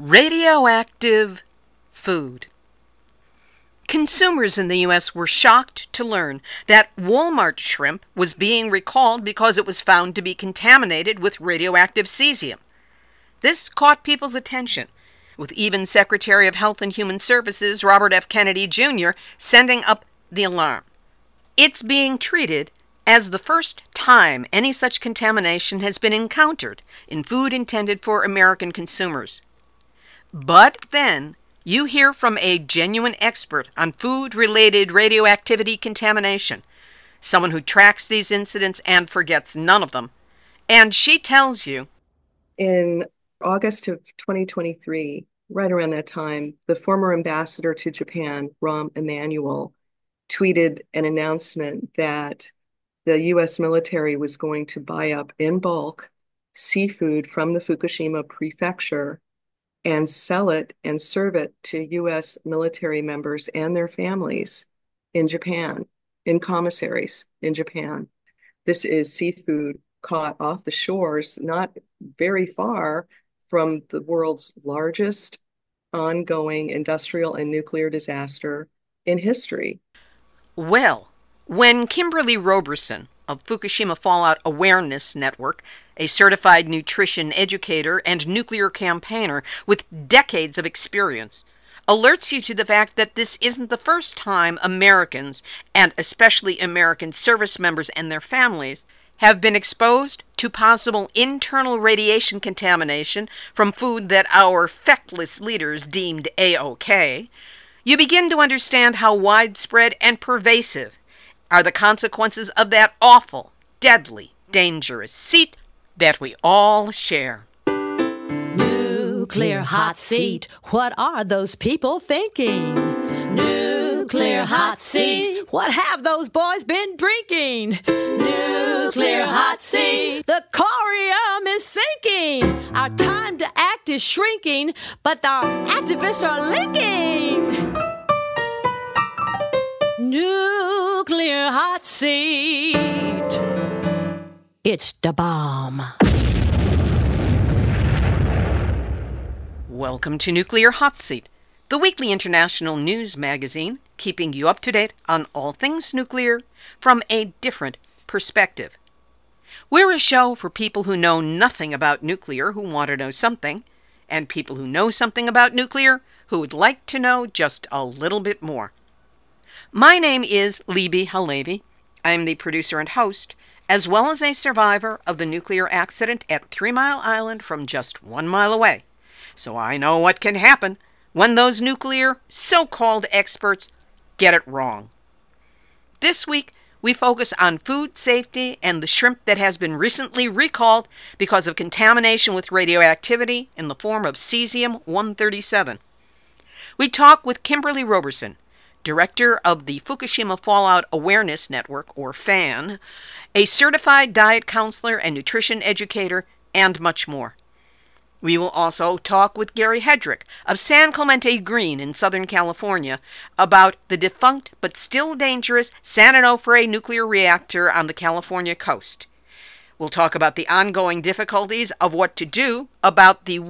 Radioactive food. Consumers in the U.S. were shocked to learn that Walmart shrimp was being recalled because it was found to be contaminated with radioactive cesium. This caught people's attention, with even Secretary of Health and Human Services Robert F. Kennedy Jr. sending up the alarm. It's being treated as the first time any such contamination has been encountered in food intended for American consumers. But then you hear from a genuine expert on food-related radioactivity contamination, someone who tracks these incidents and forgets none of them. And she tells you, in August of 2023, right around that time, the former ambassador to Japan, Rahm Emanuel, tweeted an announcement that the U.S. military was going to buy up in bulk seafood from the Fukushima prefecture and sell it and serve it to U.S. military members and their families in Japan, in commissaries in Japan. This is seafood caught off the shores, not very far from the world's largest ongoing industrial and nuclear disaster in history. Well, when Kimberly Roberson of Fukushima Fallout Awareness Network, a certified nutrition educator and nuclear campaigner with decades of experience, alerts you to the fact that this isn't the first time Americans, and especially American service members and their families, have been exposed to possible internal radiation contamination from food that our feckless leaders deemed A-OK, you begin to understand how widespread and pervasive are the consequences of that awful, deadly, dangerous seat that we all share. Nuclear hot seat, what are those people thinking? Nuclear hot seat, what have those boys been drinking? Nuclear hot seat, the corium is sinking. Our time to act is shrinking, but our activists are linking. Nuclear hot seat, it's the bomb. Welcome to Nuclear Hot Seat, the weekly international news magazine keeping you up to date on all things nuclear from a different perspective. We're a show for people who know nothing about nuclear who want to know something, and people who know something about nuclear who would like to know just a little bit more. My name is Libby Halevi. I'm the producer and host, as well as a survivor of the nuclear accident at 3 Mile Island from just 1 mile away. So I know what can happen when those nuclear so-called experts get it wrong. This week, we focus on food safety and the shrimp that has been recently recalled because of contamination with radioactivity in the form of cesium-137. We talk with Kimberly Roberson, director of the Fukushima Fallout Awareness Network, or FAN, a certified diet counselor and nutrition educator, and much more. We will also talk with Gary Hedrick of San Clemente Green in Southern California about the defunct but still dangerous San Onofre nuclear reactor on the California coast. We'll talk about the ongoing difficulties of what to do about the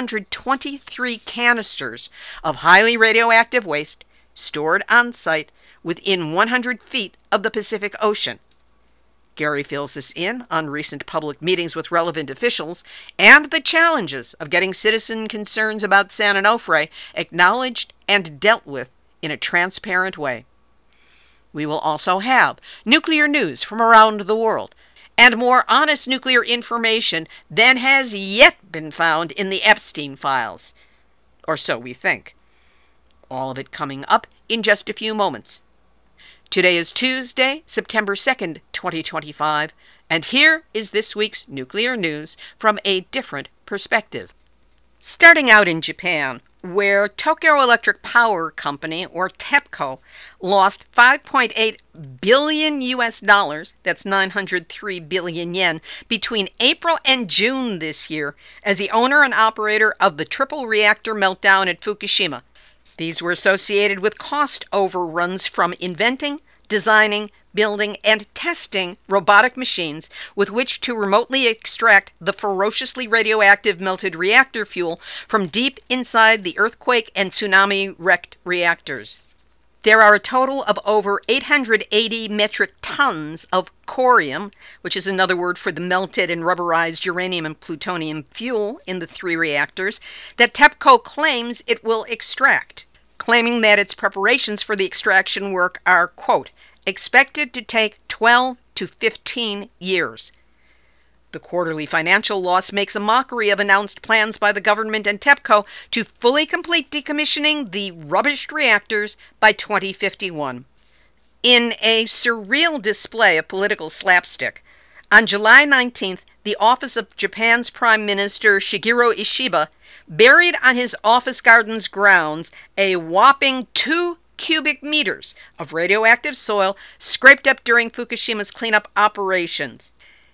123 canisters of highly radioactive waste stored on site within 100 feet of the Pacific Ocean. Gary fills us in on recent public meetings with relevant officials and the challenges of getting citizen concerns about San Onofre acknowledged and dealt with in a transparent way. We will also have nuclear news from around the world and more honest nuclear information than has yet been found in the Epstein files. Or so we think. All of it coming up in just a few moments. Today is Tuesday, September 2nd, 2025, and here is this week's nuclear news from a different perspective. Starting out in Japan, where Tokyo Electric Power Company, or TEPCO, lost 5.8 billion US dollars, that's 903 billion yen, between April and June this year as the owner and operator of the triple reactor meltdown at Fukushima. These were associated with cost overruns from inventing, designing, building, and testing robotic machines with which to remotely extract the ferociously radioactive melted reactor fuel from deep inside the earthquake and tsunami wrecked reactors. There are a total of over 880 metric tons of corium, which is another word for the melted and rubberized uranium and plutonium fuel in the 3 reactors, that TEPCO claims it will extract, claiming that its preparations for the extraction work are, quote, expected to take 12 to 15 years. The quarterly financial loss makes a mockery of announced plans by the government and TEPCO to fully complete decommissioning the rubbished reactors by 2051. In a surreal display of political slapstick, on July 19th, the office of Japan's Prime Minister Shigeru Ishiba buried on his office garden's grounds a whopping 2 cubic meters of radioactive soil scraped up during Fukushima's cleanup operations.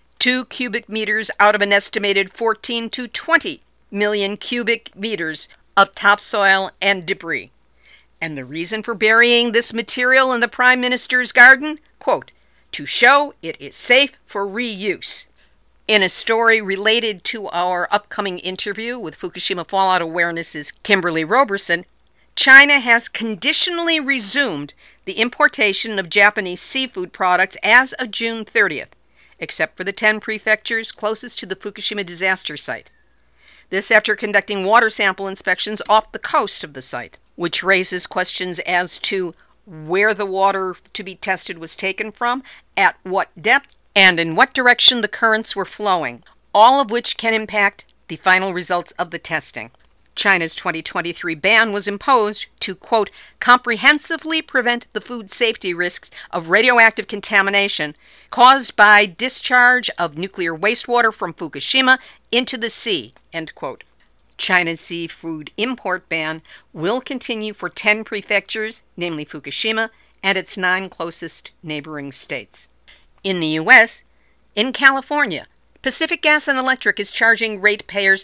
2 cubic meters out of an estimated 14 to 20 million cubic meters of topsoil and debris. And the reason for burying this material in the Prime Minister's garden? Quote, to show it is safe for reuse. In a story related to our upcoming interview with Fukushima Fallout Awareness's Kimberly Roberson, China has conditionally resumed the importation of Japanese seafood products as of June 30th. Except for the 10 prefectures closest to the Fukushima disaster site. This after conducting water sample inspections off the coast of the site, which raises questions as to where the water to be tested was taken from, at what depth, and in what direction the currents were flowing, all of which can impact the final results of the testing. China's 2023 ban was imposed to, quote, comprehensively prevent the food safety risks of radioactive contamination caused by discharge of nuclear wastewater from Fukushima into the sea, end quote. China's seafood import ban will continue for 10 prefectures, namely Fukushima, and its 9 closest neighboring states. In the U.S., in California, Pacific Gas and Electric is charging ratepayers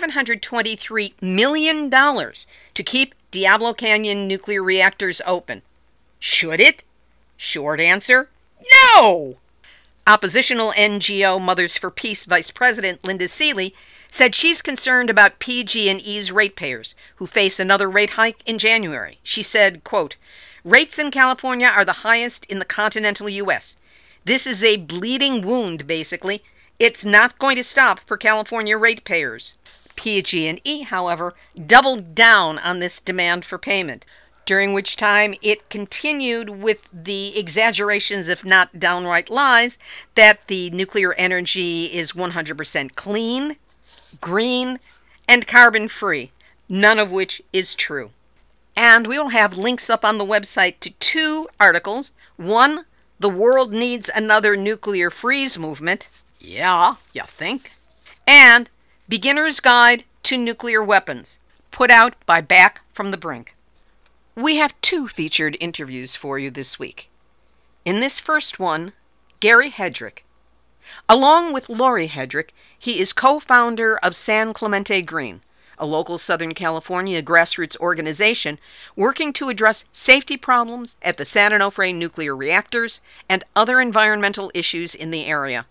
$723 million to keep Diablo Canyon nuclear reactors open. Should it? Short answer, no! Oppositional NGO Mothers for Peace Vice President Linda Seeley said she's concerned about PG&E's ratepayers, who face another rate hike in January. She said, quote, rates in California are the highest in the continental U.S. This is a bleeding wound, basically. It's not going to stop for California ratepayers. PG&E, however, doubled down on this demand for payment, during which time it continued with the exaggerations, if not downright lies, that the nuclear energy is 100% clean, green, and carbon-free, none of which is true. And we will have links up on the website to 2 articles. One, The World Needs Another Nuclear Freeze Movement. Yeah, you think? And Beginner's Guide to Nuclear Weapons, put out by Back from the Brink. We have 2 featured interviews for you this week. In this first one, Gary Hedrick. Along with Lori Hedrick, he is co-founder of San Clemente Green, a local Southern California grassroots organization working to address safety problems at the San Onofre nuclear reactors and other environmental issues in the area.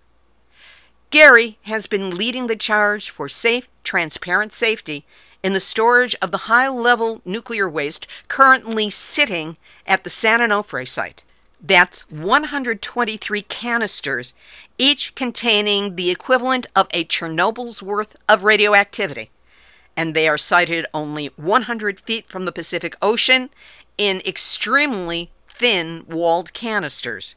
Gary has been leading the charge for safe, transparent safety in the storage of the high-level nuclear waste currently sitting at the San Onofre site. That's 123 canisters, each containing the equivalent of a Chernobyl's worth of radioactivity. And they are sited only 100 feet from the Pacific Ocean in extremely thin walled canisters.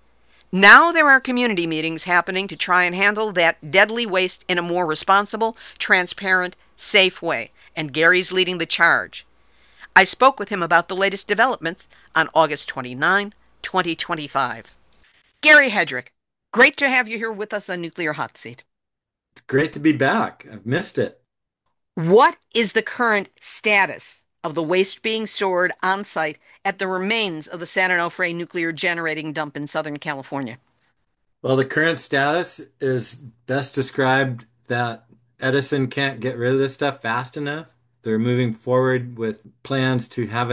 Now there are community meetings happening to try and handle that deadly waste in a more responsible, transparent, safe way, and Gary's leading the charge. I spoke with him about the latest developments on August 29, 2025. Gary Hedrick, great to have you here with us on Nuclear Hot Seat. It's great to be back. I've missed it. What is the current status of the waste being stored on site at the remains of the San Onofre nuclear generating dump in Southern California? Well, the current status is best described that Edison can't get rid of this stuff fast enough. They're moving forward with plans to have it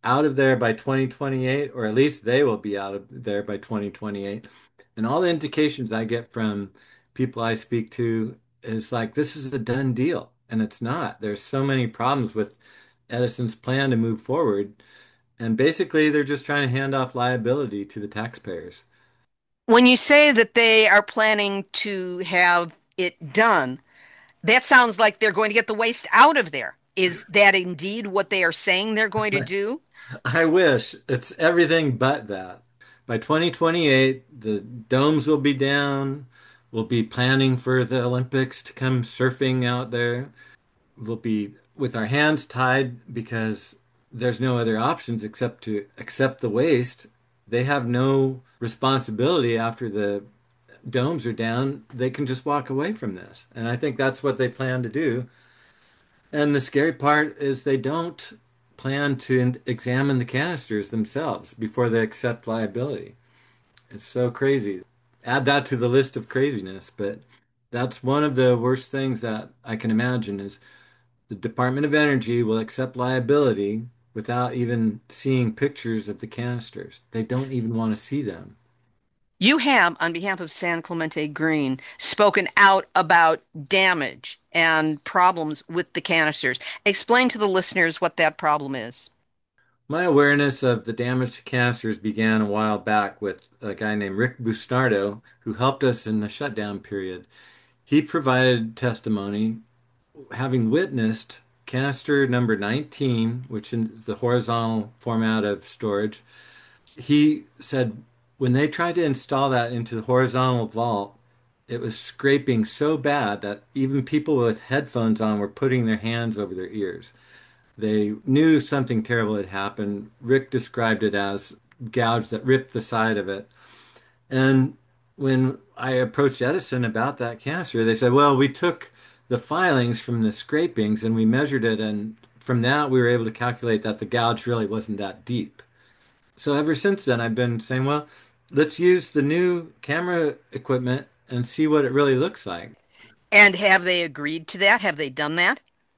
out of there by 2028, or at least they will be out of there by 2028. And all the indications I get from people I speak to is like, this is a done deal. And it's not. There's so many problems with Edison's plan to move forward. And basically, they're just trying to hand off liability to the taxpayers. When you say that they are planning to have it done, that sounds like they're going to get the waste out of there. Is that indeed what they are saying they're going to do? I wish it's everything but that. By 2028, the domes will be down. We'll be planning for the Olympics to come surfing out there. We'll be with our hands tied because there's no other options except to accept the waste. They have no responsibility after the domes are down. They can just walk away from this. And I think that's what they plan to do. And the scary part is they don't plan to examine the canisters themselves before they accept liability. It's so crazy. Add that to the list of craziness, but that's one of the worst things that I can imagine is the Department of Energy will accept liability without even seeing pictures of the canisters. They don't even want to see them. You have, on behalf of San Clemente Green, spoken out about damage and problems with the canisters. Explain to the listeners what that problem is. My awareness of the damage to canisters began a while back with a guy named Rick Busnardo, who helped us in the shutdown period. He provided testimony having witnessed canister number 19, which is the horizontal format of storage. He said when they tried to install that into the horizontal vault, it was scraping so bad that even people with headphones on were putting their hands over their ears. They knew something terrible had happened. Rick described it as gouge that ripped the side of it. And when I approached Edison about that canister, they said, well, we took the filings from the scrapings and we measured it. And from that, we were able to calculate that the gouge really wasn't that deep. So ever since then, I've been saying, well, let's use the new camera equipment and see what it really looks like. And have they agreed to that? Have they done that?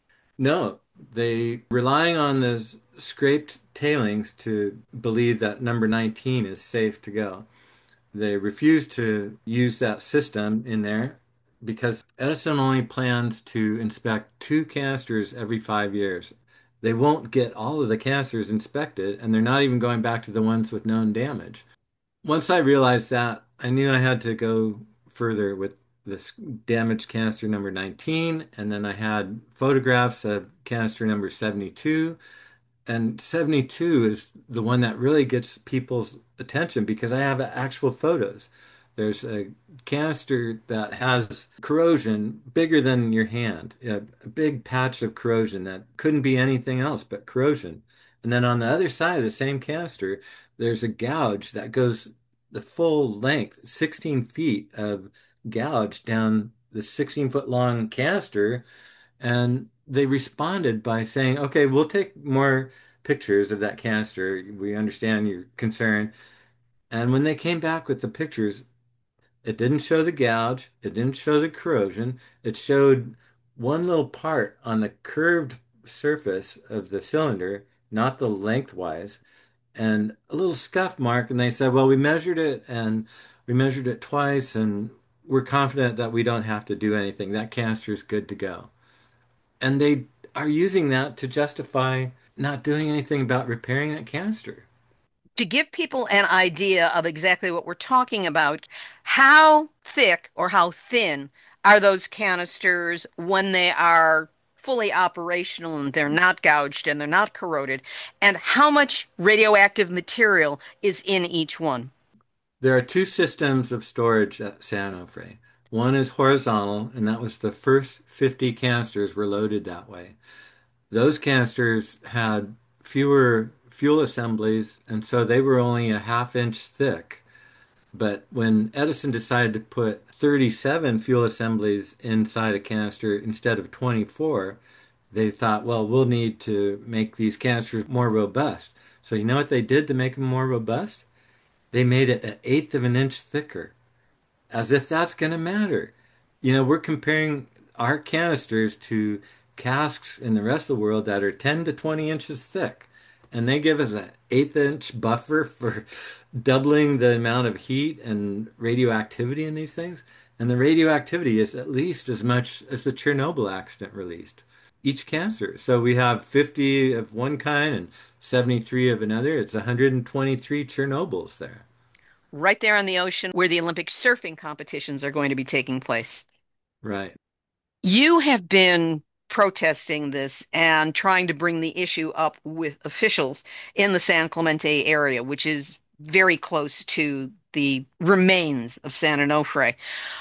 No, they relying on the scraped tailings to believe that number 19 is safe to go. They refuse to use that system in there because Edison only plans to inspect two canisters every 5 years. They won't get all of the canisters inspected, and they're not even going back to the ones with known damage. Once I realized that, I knew I had to go further with this damaged canister number 19, and then I had photographs of canister number 72. And 72 is the one that really gets people's attention because I have actual photos. There's a canister that has corrosion bigger than your hand, a big patch of corrosion that couldn't be anything else but corrosion. And then on the other side of the same canister, there's a gouge that goes the full length, 16 feet of gouge down the 16-foot long canister. And they responded by saying, okay, we'll take more pictures of that canister. We understand your concern. And when they came back with the pictures, it didn't show the gouge, it didn't show the corrosion. It showed one little part on the curved surface of the cylinder, not the lengthwise, and a little scuff mark. And they said, well, we measured it twice, and we're confident that we don't have to do anything. That canister is good to go. And they are using that to justify not doing anything about repairing that canister. To give people an idea of exactly what we're talking about, how thick or how thin are those canisters when they are fully operational and they're not gouged and they're not corroded, and how much radioactive material is in each one? There are two systems of storage at San Onofre. One is horizontal, and that was the first 50 canisters were loaded that way. Those canisters had fewer fuel assemblies, and so they were only a half-inch thick. But when Edison decided to put 37 fuel assemblies inside a canister instead of 24, they thought, well, we'll need to make these canisters more robust. So you know what they did to make them more robust? They made it an eighth of an inch thicker, as if that's going to matter. We're comparing our canisters to casks in the rest of the world that are 10 to 20 inches thick. and they give us an eighth-inch buffer for doubling the amount of heat and radioactivity in these things. And the radioactivity is at least as much as the Chernobyl accident released each cancer. So we have 50 of one kind and 73 of another. It's 123 Chernobyls there. Right there on the ocean where the Olympic surfing competitions are going to be taking place. Right. You have been protesting this and trying to bring the issue up with officials in the San Clemente area, which is very close to the remains of San Onofre.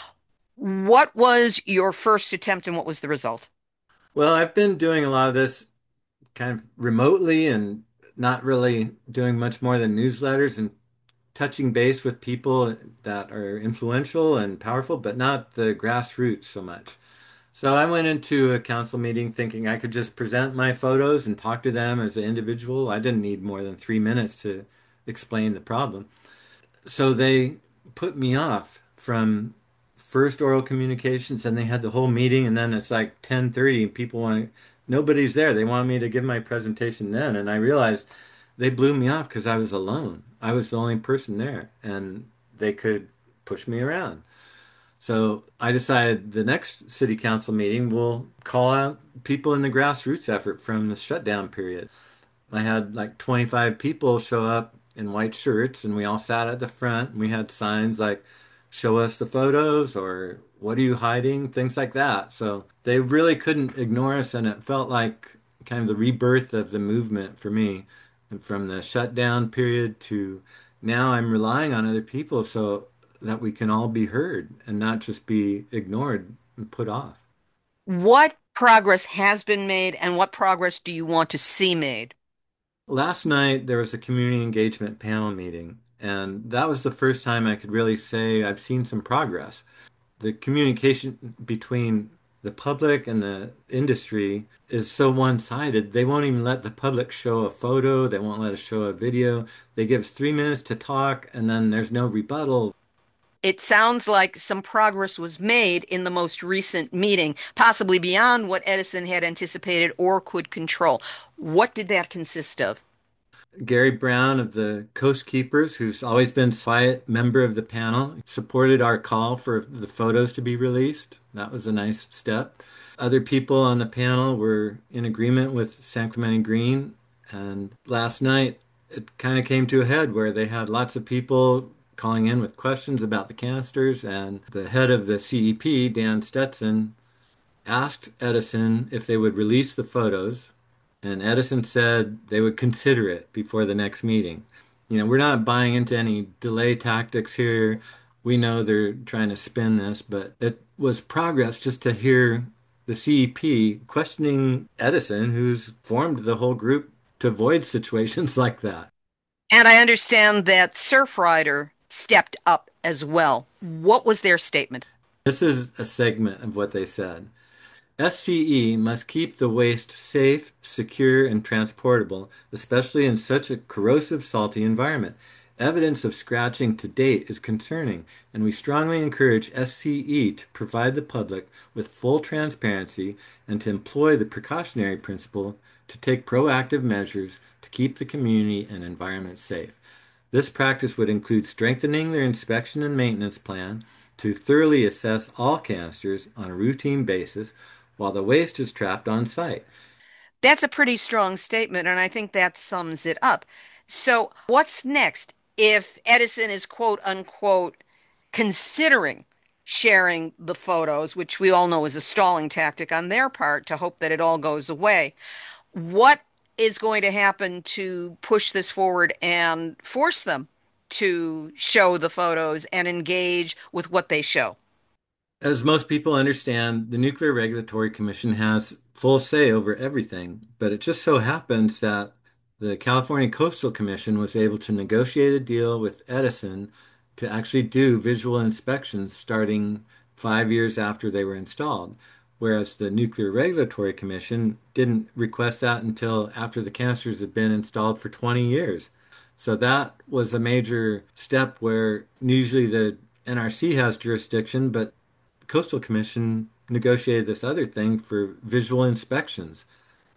What was your first attempt and what was the result? Well, I've been doing a lot of this kind of remotely and not really doing much more than newsletters and touching base with people that are influential and powerful, but not the grassroots so much. So I went into a council meeting thinking I could just present my photos and talk to them as an individual. I didn't need more than 3 minutes to explain the problem. So they put me off from first oral communications, and they had the whole meeting, and then it's like 10:30 and people want nobody's there. They wanted me to give my presentation then, and I realized they blew me off because I was alone. I was the only person there, and they could push me around. So I decided the next city council meeting will call out people in the grassroots effort from the shutdown period. I had like 25 people show up in white shirts, and we all sat at the front. We had signs like, show us the photos, or what are you hiding? Things like that. So they really couldn't ignore us, and it felt like kind of the rebirth of the movement for me. And from the shutdown period to now, I'm relying on other people so that we can all be heard and not just be ignored and put off. What progress has been made and what progress do you want to see made? Last night, there was a community engagement panel meeting, and that was the first time I could really say I've seen some progress. The communication between the public and the industry is so one-sided. They won't even let the public show a photo. They won't let us show a video. They give us 3 minutes to talk, and then there's no rebuttal. It sounds like some progress was made in the most recent meeting, possibly beyond what Edison had anticipated or could control. What did that consist of? Gary Brown of the Coast Keepers, who's always been a quiet member of the panel, supported our call for the photos to be released. That was a nice step. Other people on the panel were in agreement with San Clemente Green. And last night, it kind of came to a head where they had lots of people calling in with questions about the canisters. And the head of the CEP, Dan Stetson, asked Edison if they would release the photos, and Edison said they would consider it before the next meeting. We're not buying into any delay tactics here. We know they're trying to spin this, but it was progress just to hear the CEP questioning Edison, who's formed the whole group to avoid situations like that. And I understand that Surfrider stepped up as well. What was their statement? This is a segment of what they said. SCE must keep the waste safe, secure, and transportable, especially in such a corrosive, salty environment. Evidence of scratching to date is concerning, and we strongly encourage SCE to provide the public with full transparency and to employ the precautionary principle to take proactive measures to keep the community and environment safe. This practice would include strengthening their inspection and maintenance plan to thoroughly assess all canisters on a routine basis while the waste is trapped on site. That's a pretty strong statement, and I think that sums it up. So, what's next if Edison is quote unquote considering sharing the photos, which we all know is a stalling tactic on their part to hope that it all goes away? What is going to happen to push this forward and force them to show the photos and engage with what they show? As most people understand, the Nuclear Regulatory Commission has full say over everything, but it just so happens that the California Coastal Commission was able to negotiate a deal with Edison to actually do visual inspections starting 5 years after they were installed, whereas the Nuclear Regulatory Commission didn't request that until after the canisters had been installed for 20 years. So that was a major step where usually the NRC has jurisdiction, but Coastal Commission negotiated this other thing for visual inspections.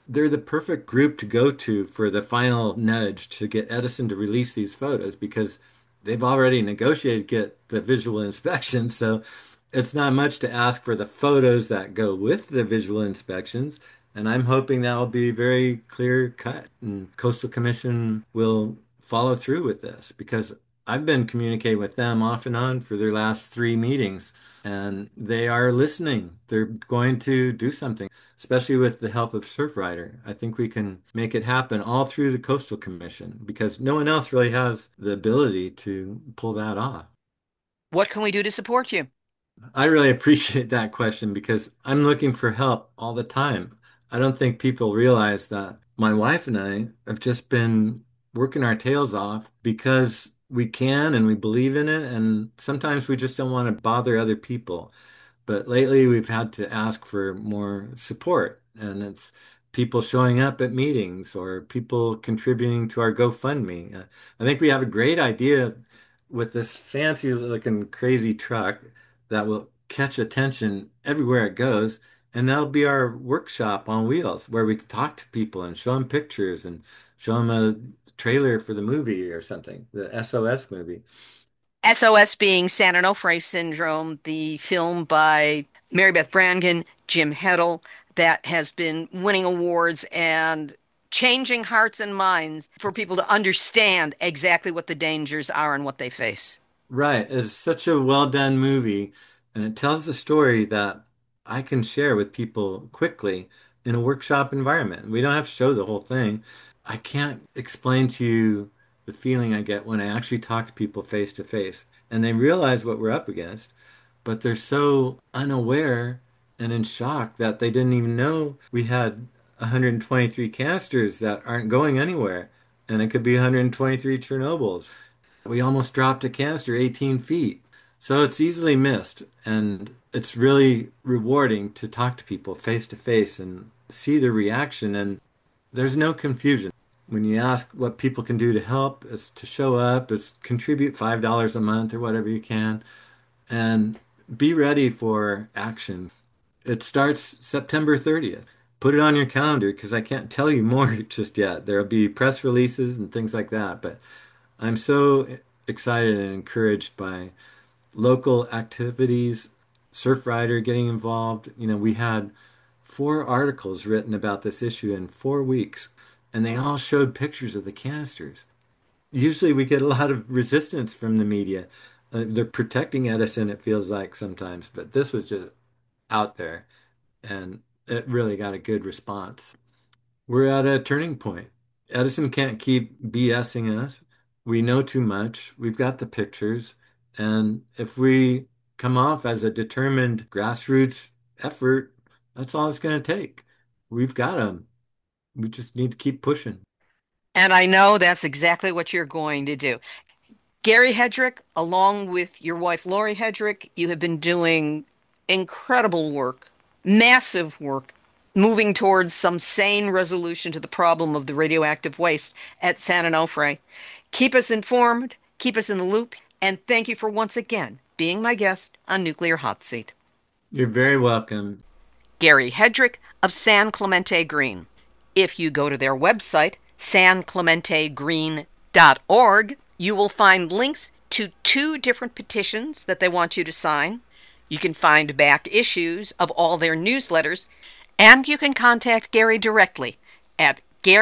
they're the perfect group to go to for the final nudge to get Edison to release these photos because they've already negotiated to get the visual inspection. So it's not much to ask for the photos that go with the visual inspections. And I'm hoping that will be very clear cut and Coastal Commission will follow through with this because I've been communicating with them off and on for their last 3 meetings and they are listening. They're going to do something, especially with the help of Surfrider. I think we can make it happen all through the Coastal Commission because no one else really has the ability to pull that off. What can we do to support you? I really appreciate that question because I'm looking for help all the time. I don't think people realize that my wife and I have just been working our tails off because we can and we believe in it. And sometimes we just don't want to bother other people. But lately we've had to ask for more support. And it's people showing up at meetings or people contributing to our GoFundMe. I think we have a great idea with this fancy looking crazy truck that will catch attention everywhere it goes. And that'll be our workshop on wheels where we can talk to people and show them pictures and show them a trailer for the movie or something, the SOS movie. SOS being San Onofre Syndrome, the film by Mary Beth Brannigan, Jim Heddle, that has been winning awards and changing hearts and minds for people to understand exactly what the dangers are and what they face. Right. It's such a well done movie, and it tells a story that I can share with people quickly in a workshop environment. We don't have to show the whole thing. I can't explain to you the feeling I get when I actually talk to people face to face and they realize what we're up against, but they're so unaware and in shock that they didn't even know we had 123 canisters that aren't going anywhere, and it could be 123 Chernobyls. We almost dropped a canister 18 feet. So it's easily missed. And it's really rewarding to talk to people face to face and see their reaction. And there's no confusion. When you ask what people can do to help, it's to show up, it's contribute $5 a month or whatever you can, and be ready for action. It starts September 30th. Put it on your calendar because I can't tell you more just yet. There'll be press releases and things like that. But I'm so excited and encouraged by local activities, Surfrider getting involved. We had 4 articles written about this issue in 4 weeks, and they all showed pictures of the canisters. Usually we get a lot of resistance from the media. They're protecting Edison, it feels like sometimes, but this was just out there, and it really got a good response. We're at a turning point. Edison can't keep BSing us. We know too much. We've got the pictures. And if we come off as a determined grassroots effort, that's all it's going to take. We've got them. We just need to keep pushing. And I know that's exactly what you're going to do. Gary Hedrick, along with your wife Lori Hedrick, you have been doing incredible work, massive work, moving towards some sane resolution to the problem of the radioactive waste at San Onofre. Keep us informed, keep us in the loop, and thank you for once again being my guest on Nuclear Hot Seat. You're very welcome. Gary Hedrick of San Clemente Green. If you go to their website, sanclementegreen.org, you will find links to 2 different petitions that they want you to sign. You can find back issues of all their newsletters, and you can contact Gary directly at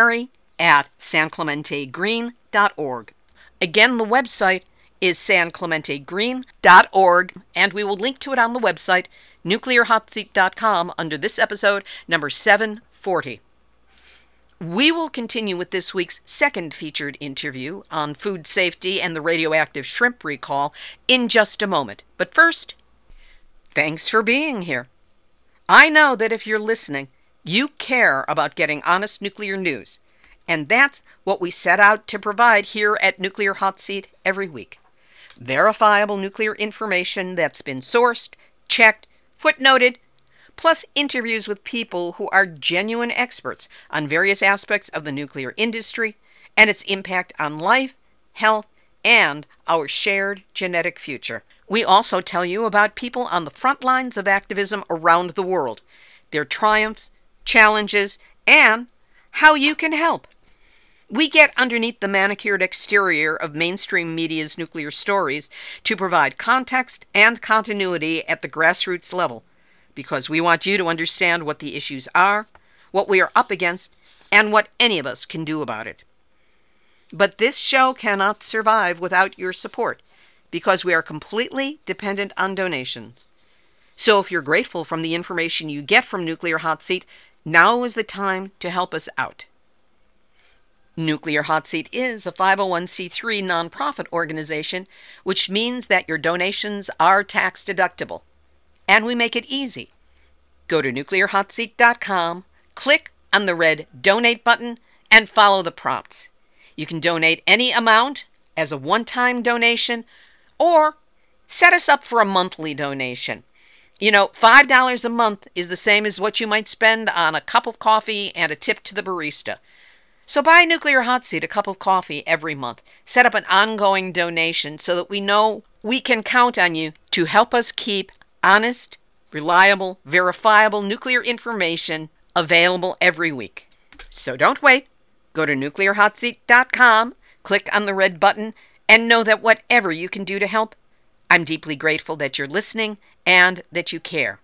gary@sanclementegreen.org. Again, the website is sanclementegreen.org, and we will link to it on the website, nuclearhotseat.com, under this episode, number 740. We will continue with this week's second featured interview on food safety and the radioactive shrimp recall in just a moment. But first, thanks for being here. I know that if you're listening, you care about getting honest nuclear news, and that's what we set out to provide here at Nuclear Hot Seat every week. Verifiable nuclear information that's been sourced, checked, footnoted, plus interviews with people who are genuine experts on various aspects of the nuclear industry and its impact on life, health, and our shared genetic future. We also tell you about people on the front lines of activism around the world, their triumphs, challenges, and how you can help. We get underneath the manicured exterior of mainstream media's nuclear stories to provide context and continuity at the grassroots level, because we want you to understand what the issues are, what we are up against, and what any of us can do about it. But this show cannot survive without your support, because we are completely dependent on donations. So if you're grateful from the information you get from Nuclear Hot Seat, now is the time to help us out. Nuclear Hot Seat is a 501c3 nonprofit organization, which means that your donations are tax deductible. And we make it easy. Go to nuclearhotseat.com, click on the red Donate button, and follow the prompts. You can donate any amount as a one-time donation, or set us up for a monthly donation. You know, $5 a month is the same as what you might spend on a cup of coffee and a tip to the barista. So buy Nuclear Hot Seat a cup of coffee every month. Set up an ongoing donation so that we know we can count on you to help us keep honest, reliable, verifiable nuclear information available every week. So don't wait. Go to nuclearhotseat.com, click on the red button, and know that whatever you can do to help, I'm deeply grateful that you're listening and that you care.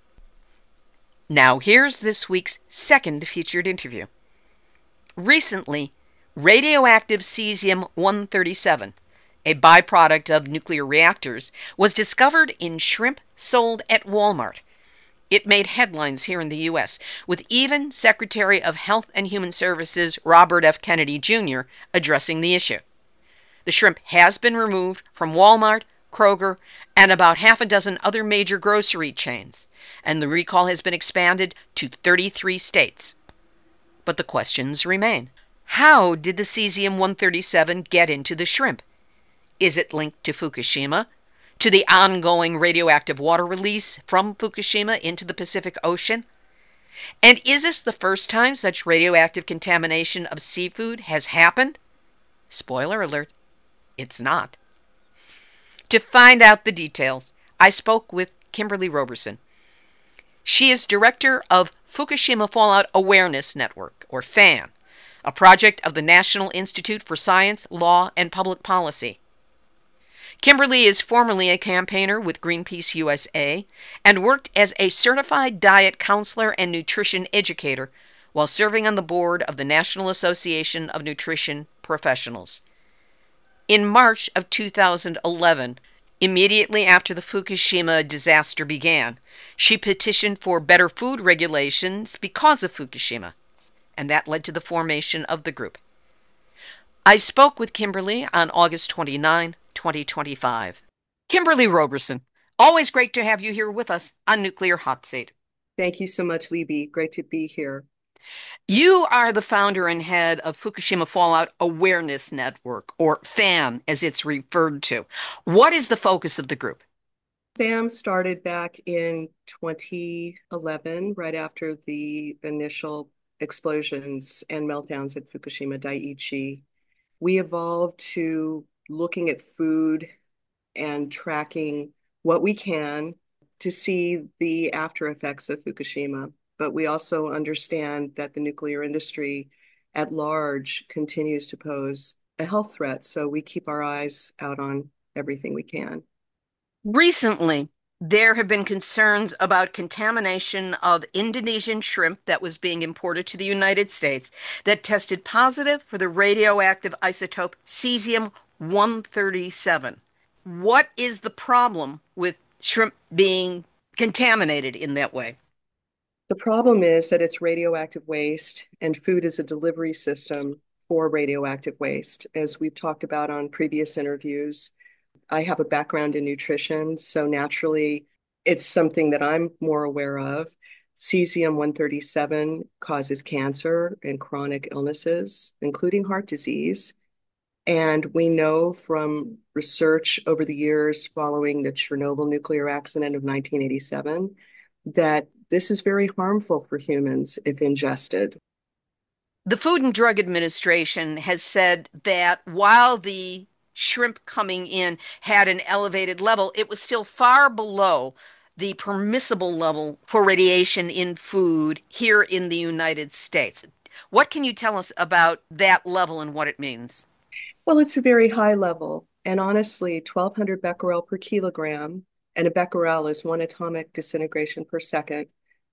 Now here's this week's second featured interview. Recently, radioactive cesium-137, a byproduct of nuclear reactors, was discovered in shrimp sold at Walmart. It made headlines here in the U.S., with even Secretary of Health and Human Services Robert F. Kennedy Jr. addressing the issue. The shrimp has been removed from Walmart, Kroger, and about half a dozen other major grocery chains, and the recall has been expanded to 33 states. But the questions remain. How did the cesium-137 get into the shrimp? Is it linked to Fukushima, to the ongoing radioactive water release from Fukushima into the Pacific Ocean? And is this the first time such radioactive contamination of seafood has happened? Spoiler alert, it's not. To find out the details, I spoke with Kimberly Roberson. She is director of Fukushima Fallout Awareness Network, or FAN, a project of the National Institute for Science, Law, and Public Policy. Kimberly is formerly a campaigner with Greenpeace USA and worked as a certified diet counselor and nutrition educator while serving on the board of the National Association of Nutrition Professionals. In March of 2011, immediately after the Fukushima disaster began, she petitioned for better food regulations because of Fukushima, and that led to the formation of the group. I spoke with Kimberly on August 29, 2025. Kimberly Roberson, always great to have you here with us on Nuclear Hot Seat. Thank you so much, Libby. Great to be here. You are the founder and head of Fukushima Fallout Awareness Network, or FAN as it's referred to. What is the focus of the group? FAM started back in 2011, right after the initial explosions and meltdowns at Fukushima Daiichi. We evolved to looking at food and tracking what we can to see the after effects of Fukushima. But we also understand that the nuclear industry at large continues to pose a health threat. So we keep our eyes out on everything we can. Recently, there have been concerns about contamination of Indonesian shrimp that was being imported to the United States that tested positive for the radioactive isotope cesium-137. What is the problem with shrimp being contaminated in that way? The problem is that it's radioactive waste, and food is a delivery system for radioactive waste. As we've talked about on previous interviews, I have a background in nutrition, so naturally it's something that I'm more aware of. Cesium-137 causes cancer and chronic illnesses, including heart disease. And we know from research over the years following the Chernobyl nuclear accident of 1987 that this is very harmful for humans if ingested. The Food and Drug Administration has said that while the shrimp coming in had an elevated level, it was still far below the permissible level for radiation in food here in the United States. What can you tell us about that level and what it means? Well, it's a very high level. And honestly, 1200 becquerel per kilogram, and a becquerel is one atomic disintegration per second.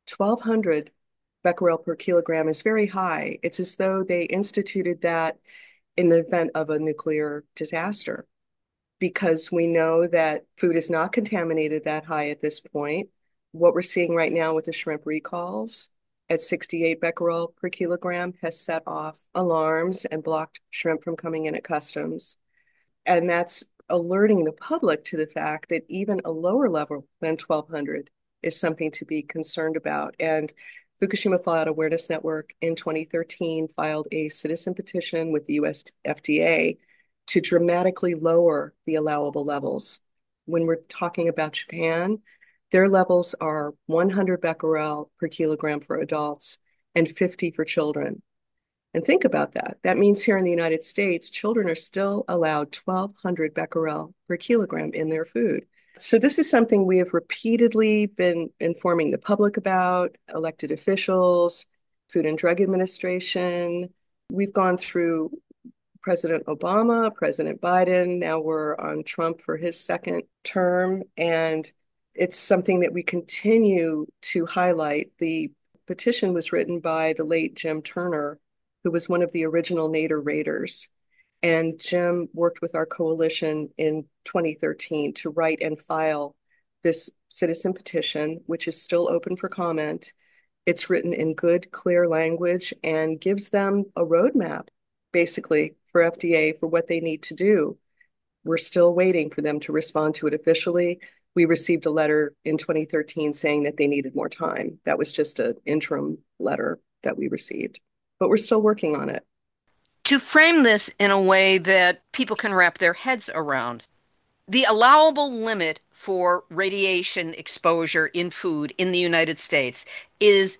1200 becquerel per kilogram is very high. It's as though they instituted that in the event of a nuclear disaster, because we know that food is not contaminated that high at this point. What we're seeing right now with the shrimp recalls at 68 becquerel per kilogram has set off alarms and blocked shrimp from coming in at customs. And that's alerting the public to the fact that even a lower level than 1200 is something to be concerned about. And Fukushima Fallout Awareness Network in 2013 filed a citizen petition with the US FDA to dramatically lower the allowable levels. When we're talking about Japan, their levels are 100 becquerel per kilogram for adults and 50 for children. And think about that. That means here in the United States, children are still allowed 1,200 becquerel per kilogram in their food. So this is something we have repeatedly been informing the public about, elected officials, Food and Drug Administration. We've gone through President Obama, President Biden. Now we're on Trump for his second term. And it's something that we continue to highlight. The petition was written by the late Jim Turner, who was one of the original Nader raiders. And Jim worked with our coalition in 2013 to write and file this citizen petition, which is still open for comment. It's written in good, clear language and gives them a roadmap, basically, for FDA for what they need to do. We're still waiting for them to respond to it officially. We received a letter in 2013 saying that they needed more time. That was just an interim letter that we received, but we're still working on it. To frame this in a way that people can wrap their heads around, the allowable limit for radiation exposure in food in the United States is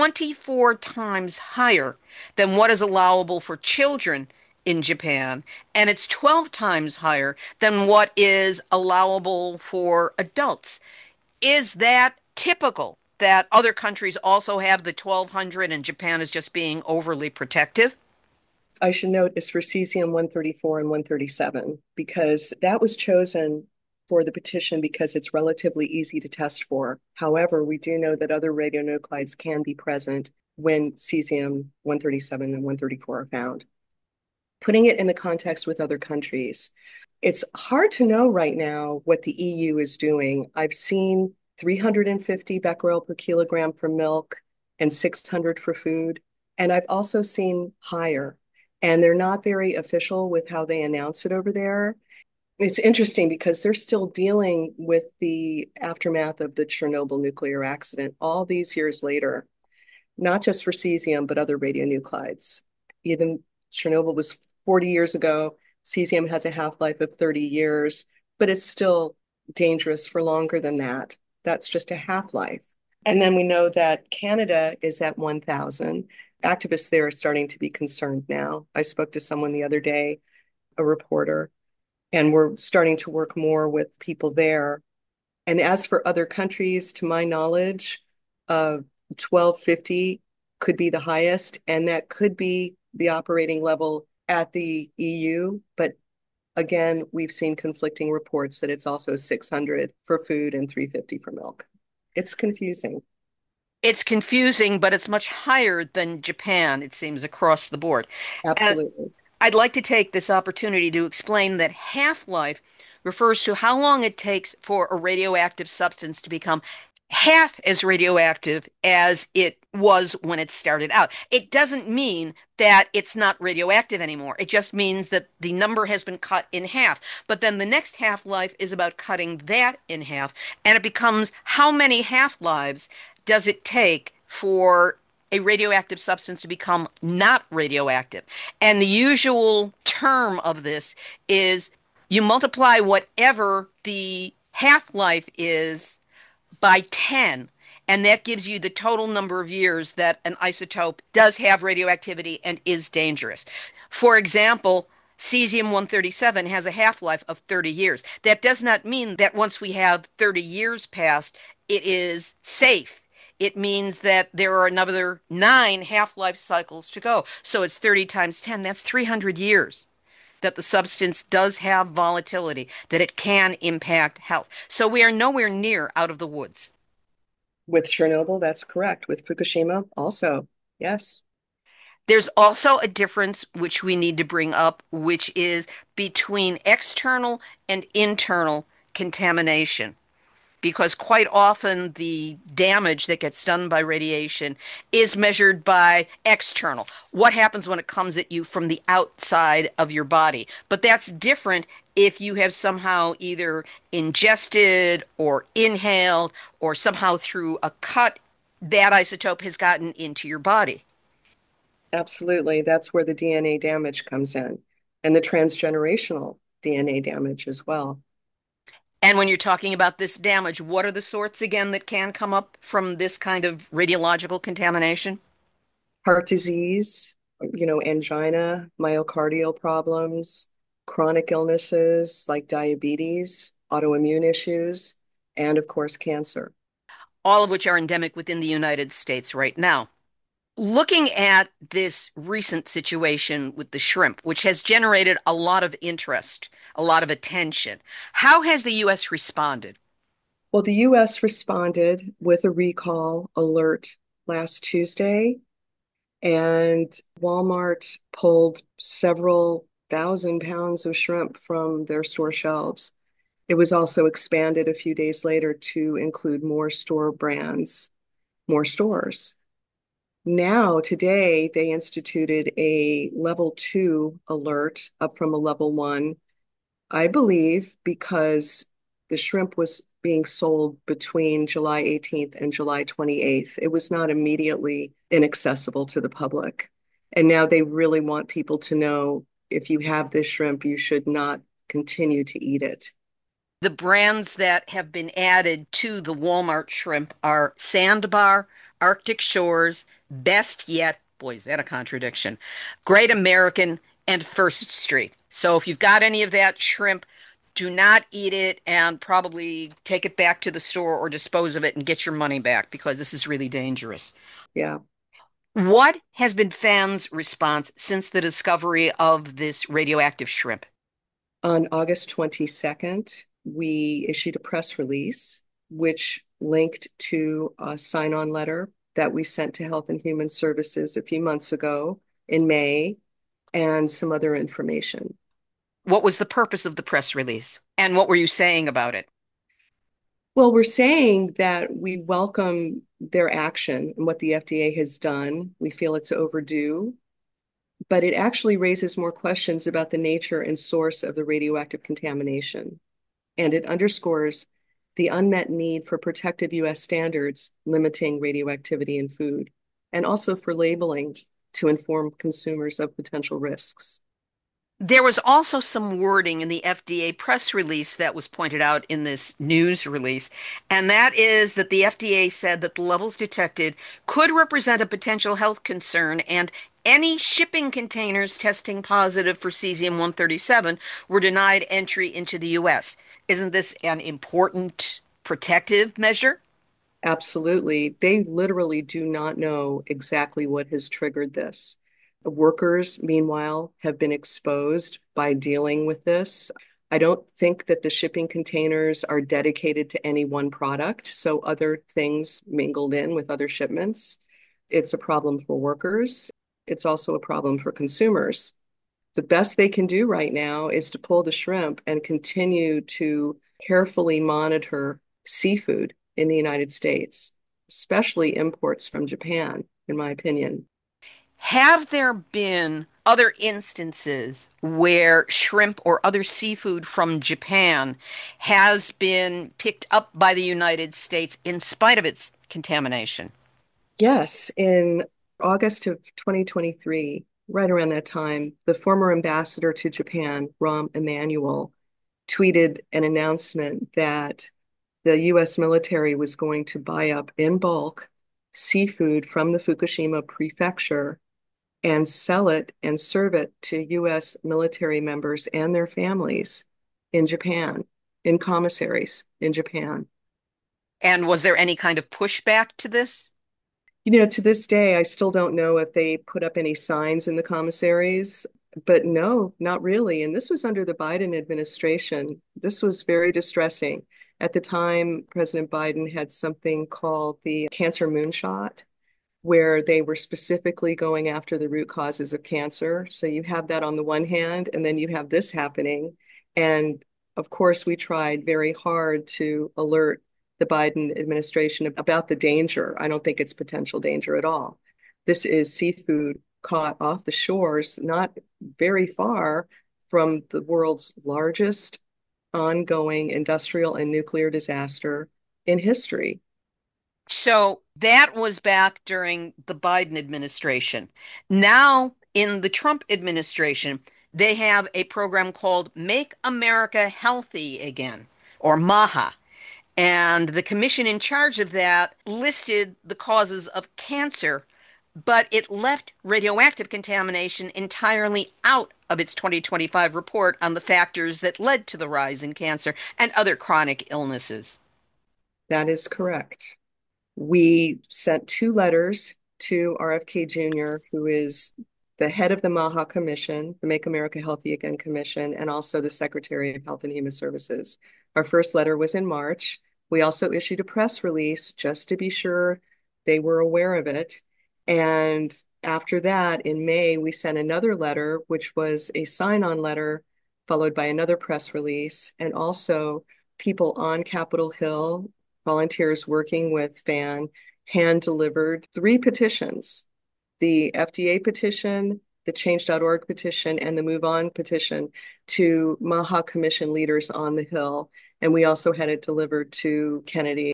24 times higher than what is allowable for children in Japan, and it's 12 times higher than what is allowable for adults. Is that typical that other countries also have the 1200 and Japan is just being overly protective? I should note is for cesium-134 and 137, because that was chosen for the petition because it's relatively easy to test for. However, we do know that other radionuclides can be present when cesium-137 and 134 are found. Putting it in the context with other countries, it's hard to know right now what the EU is doing. I've seen 350 becquerel per kilogram for milk and 600 for food. And I've also seen higher. And they're not very official with how they announce it over there. It's interesting because they're still dealing with the aftermath of the Chernobyl nuclear accident all these years later, not just for cesium, but other radionuclides. Even Chernobyl was 40 years ago. Cesium has a half-life of 30 years, but it's still dangerous for longer than that. That's just a half-life. And then we know that Canada is at 1,000. Activists there are starting to be concerned now. I spoke to someone the other day, a reporter, and we're starting to work more with people there. And as for other countries, to my knowledge, 1250 could be the highest, and that could be the operating level at the EU. But again, we've seen conflicting reports that it's also 600 for food and 350 for milk. It's confusing. It's confusing, but it's much higher than Japan, it seems, across the board. And Absolutely. I'd like to take this opportunity to explain that half-life refers to how long it takes for a radioactive substance to become half as radioactive as it was when it started out. It doesn't mean that it's not radioactive anymore. It just means that the number has been cut in half. But then the next half-life is about cutting that in half, and it becomes how many half-lives does it take for a radioactive substance to become not radioactive? And the usual term of this is you multiply whatever the half-life is by 10, and that gives you the total number of years that an isotope does have radioactivity and is dangerous. For example, cesium-137 has a half-life of 30 years. That does not mean that once we have 30 years passed, it is safe. it means that there are another 9 half-life cycles to go. So it's 30 times 10. That's 300 years that the substance does have volatility, that it can impact health. So we are nowhere near out of the woods. With Chernobyl, that's correct. With Fukushima, also, yes. There's also a difference which we need to bring up, which is between external and internal contamination. Because quite often the damage that gets done by radiation is measured by external. What happens when it comes at you from the outside of your body? But that's different if you have somehow either ingested or inhaled or somehow through a cut, that isotope has gotten into your body. Absolutely. That's where the DNA damage comes in, and the transgenerational DNA damage as well. And when you're talking about this damage, what are the sorts again that can come up from this kind of radiological contamination? Heart disease, angina, myocardial problems, chronic illnesses like diabetes, autoimmune issues, and of course, cancer. All of which are endemic within the United States right now. Looking at this recent situation with the shrimp, which has generated a lot of interest, a lot of attention, how has the U.S. responded? Well, the US responded with a recall alert last Tuesday, and Walmart pulled several thousand pounds of shrimp from their store shelves. It was also expanded a few days later to include more store brands, more stores. Now, today, they instituted a level 2 alert up from a level 1, I believe, because the shrimp was being sold between July 18th and July 28th. It was not immediately inaccessible to the public. And now they really want people to know if you have this shrimp, you should not continue to eat it. The brands that have been added to the Walmart shrimp are Sandbar, Arctic Shores, Best Yet, boy, is that a contradiction, Great American, and First Street. So if you've got any of that shrimp, do not eat it and probably take it back to the store or dispose of it and get your money back because this is really dangerous. Yeah. What has been fans' response since the discovery of this radioactive shrimp? On August 22nd, we issued a press release which linked to a sign-on letter that we sent to Health and Human Services a few months ago in May, and some other information. What was the purpose of the press release? And what were you saying about it? Well, we're saying that we welcome their action and what the FDA has done. We feel it's overdue, but it actually raises more questions about the nature and source of the radioactive contamination. And it underscores the unmet need for protective U.S. standards limiting radioactivity in food, and also for labeling to inform consumers of potential risks. There was also some wording in the FDA press release that was pointed out in this news release, and that is that the FDA said that the levels detected could represent a potential health concern, and any shipping containers testing positive for cesium-137 were denied entry into the U.S. Isn't this an important protective measure? Absolutely. They literally do not know exactly what has triggered this. Workers, meanwhile, have been exposed by dealing with this. I don't think that the shipping containers are dedicated to any one product, so other things mingled in with other shipments. It's a problem for workers. It's also a problem for consumers. The best they can do right now is to pull the shrimp and continue to carefully monitor seafood in the United States, especially imports from Japan, in my opinion. Have there been other instances where shrimp or other seafood from Japan has been picked up by the United States in spite of its contamination? Yes, in August of 2023, right around that time, the former ambassador to Japan, Rahm Emanuel, tweeted an announcement that the US military was going to buy up in bulk seafood from the Fukushima prefecture and sell it and serve it to US military members and their families in Japan, in commissaries in Japan. And was there any kind of pushback to this? To this day, I still don't know if they put up any signs in the commissaries, but no, not really. And this was under the Biden administration. This was very distressing. At the time, President Biden had something called the cancer moonshot, where they were specifically going after the root causes of cancer. So you have that on the one hand, and then you have this happening. And of course, we tried very hard to alert the Biden administration about the danger. I don't think it's potential danger at all. This is seafood caught off the shores, not very far from the world's largest ongoing industrial and nuclear disaster in history. So that was back during the Biden administration. Now, in the Trump administration, they have a program called Make America Healthy Again, or MAHA. And the commission in charge of that listed the causes of cancer, but it left radioactive contamination entirely out of its 2025 report on the factors that led to the rise in cancer and other chronic illnesses. That is correct. We sent two letters to RFK Jr., who is the head of the MAHA Commission, the Make America Healthy Again Commission, and also the Secretary of Health and Human Services. Our first letter was in March. We also issued a press release just to be sure they were aware of it. And after that, in May, we sent another letter, which was a sign-on letter, followed by another press release, and also people on Capitol Hill, volunteers working with FAN, hand delivered three petitions: the FDA petition, the Change.org petition, and the Move On petition to MAHA Commission leaders on the Hill. And we also had it delivered to Kennedy.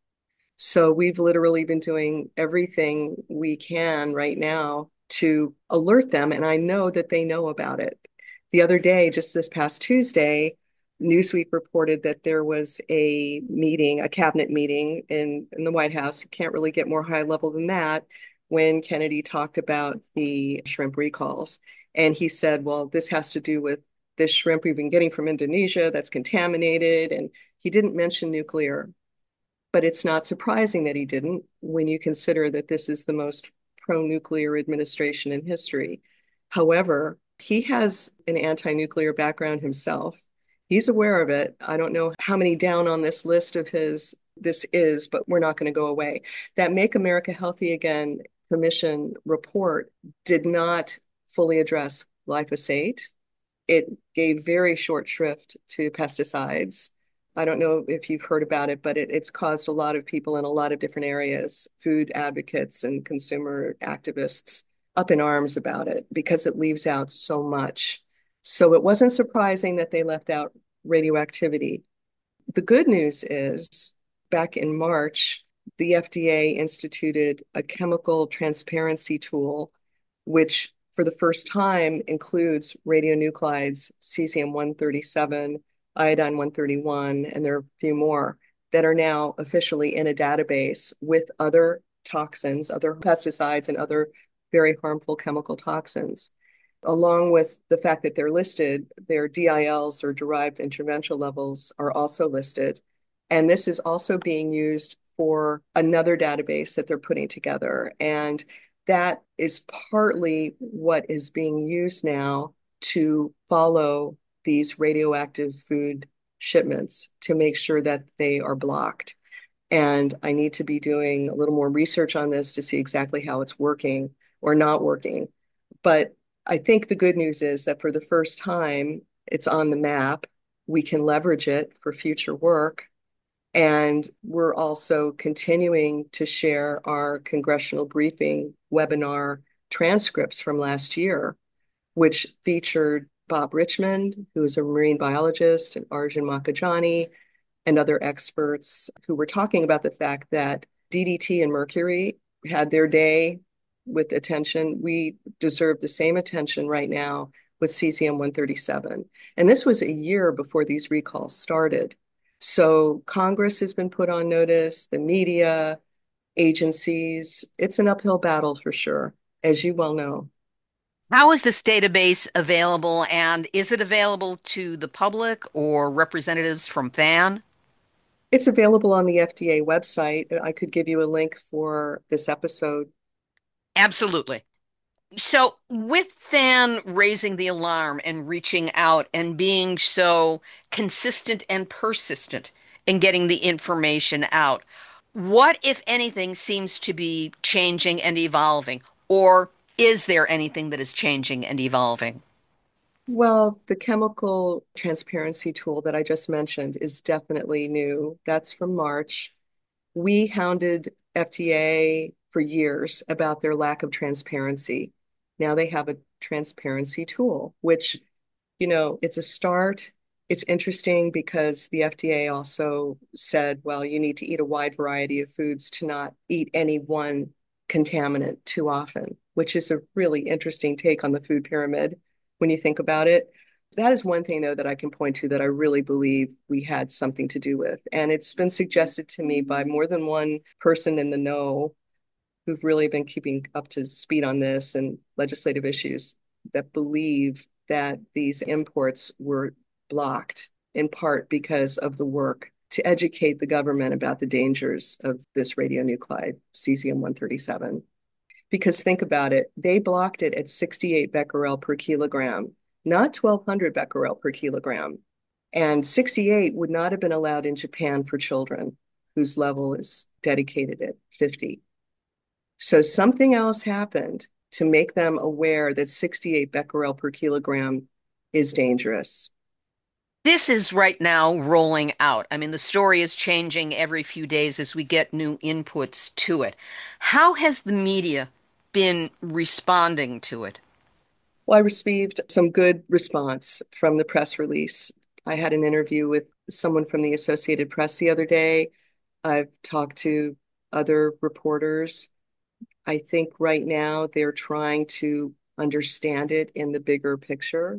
So we've literally been doing everything we can right now to alert them. And I know that they know about it. The other day, just this past Tuesday, Newsweek reported that there was a meeting, a cabinet meeting in the White House. You can't really get more high level than that, when Kennedy talked about the shrimp recalls. And he said, well, this has to do with this shrimp we've been getting from Indonesia that's contaminated. And he didn't mention nuclear. But it's not surprising that he didn't when you consider that this is the most pro-nuclear administration in history. However, he has an anti-nuclear background himself. He's aware of it. I don't know how many down on this list of his this is, but we're not going to go away. That Make America Healthy Again Commission report did not fully address glyphosate. It gave very short shrift to pesticides. I don't know if you've heard about it, but it's caused a lot of people in a lot of different areas, food advocates and consumer activists, up in arms about it because it leaves out so much. So it wasn't surprising that they left out radioactivity. The good news is, back in March, the FDA instituted a chemical transparency tool, which for the first time includes radionuclides, cesium-137, iodine-131, and there are a few more that are now officially in a database with other toxins, other pesticides, and other very harmful chemical toxins. Along with the fact that they're listed, their DILs, or derived intervention levels, are also listed. And this is also being used for another database that they're putting together. And that is partly what is being used now to follow these radioactive food shipments to make sure that they are blocked. And I need to be doing a little more research on this to see exactly how it's working or not working. But I think the good news is that for the first time, it's on the map. We can leverage it for future work. And we're also continuing to share our congressional briefing webinar transcripts from last year, which featured Bob Richmond, who is a marine biologist, and Arjun Makhijani, and other experts who were talking about the fact that DDT and mercury had their day with attention. We deserve the same attention right now with cesium-137. And this was a year before these recalls started. So Congress has been put on notice, the media, agencies. It's an uphill battle for sure, as you well know. How is this database available, and is it available to the public or representatives from FAN? It's available on the FDA website. I could give you a link for this episode. Absolutely. So, with then raising the alarm and reaching out and being so consistent and persistent in getting the information out, what, if anything, seems to be changing and evolving? Or is there anything that is changing and evolving? Well, the chemical transparency tool that I just mentioned is definitely new. That's from March. We hounded FDA for years about their lack of transparency. Now they have a transparency tool, which, it's a start. It's interesting because the FDA also said, well, you need to eat a wide variety of foods to not eat any one contaminant too often, which is a really interesting take on the food pyramid when you think about it. That is one thing, though, that I can point to that I really believe we had something to do with. And it's been suggested to me by more than one person in the know who've really been keeping up to speed on this and legislative issues that believe that these imports were blocked in part because of the work to educate the government about the dangers of this radionuclide, cesium-137. Because think about it, they blocked it at 68 becquerel per kilogram, not 1200 becquerel per kilogram. And 68 would not have been allowed in Japan for children whose level is dedicated at 50. So something else happened to make them aware that 68 becquerel per kilogram is dangerous. This is right now rolling out. I mean, the story is changing every few days as we get new inputs to it. How has the media been responding to it? Well, I received some good response from the press release. I had an interview with someone from the Associated Press the other day. I've talked to other reporters. I think right now they're trying to understand it in the bigger picture,